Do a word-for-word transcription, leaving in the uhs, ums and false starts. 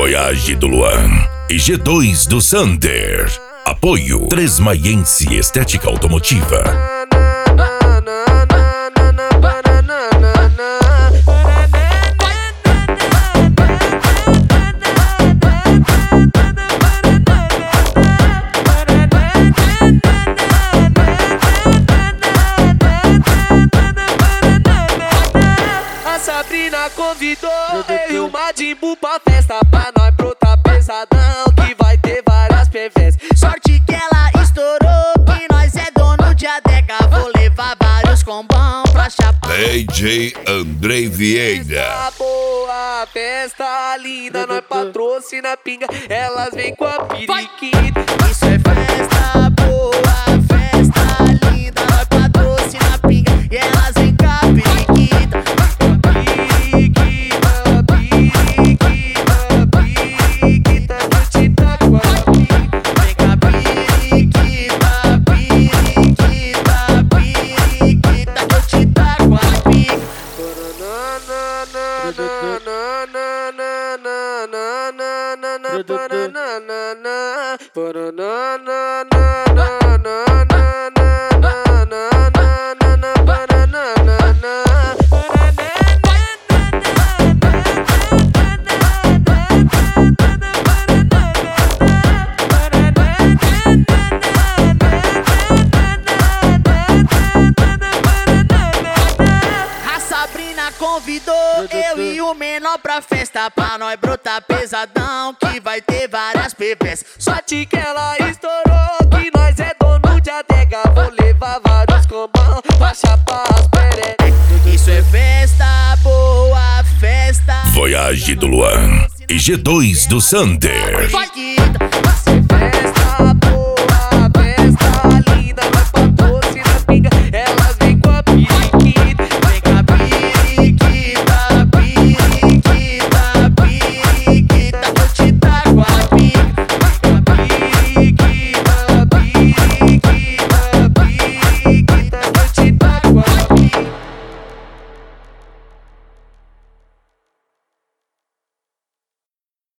Voyage do Luan e G dois do Sander. Apoio Tresmaiense Estética Automotiva. A Sabrina convidou eu e o Madimbu pra festa, pra nós brotar pesadão, que vai ter várias perversas. Sorte que ela estourou, que nós é dono de adega. Vou levar vários combão pra chapar. D J Andrei Vieira. Festa boa, festa linda, nós patrocina pinga, elas vêm com a periquita. Isso é festa boa, festa linda, nós patrocina pinga e elas vêm com a periquita. Convidou eu e o menor pra festa, pra nós brotar pesadão, que vai ter várias perversas. Sorte que ela estourou, que nós é dono de adega. Vou levar vários combão pra chapar as perecas. Isso é festa boa, festa Voyage do Luan e G dois do Sander. Vai que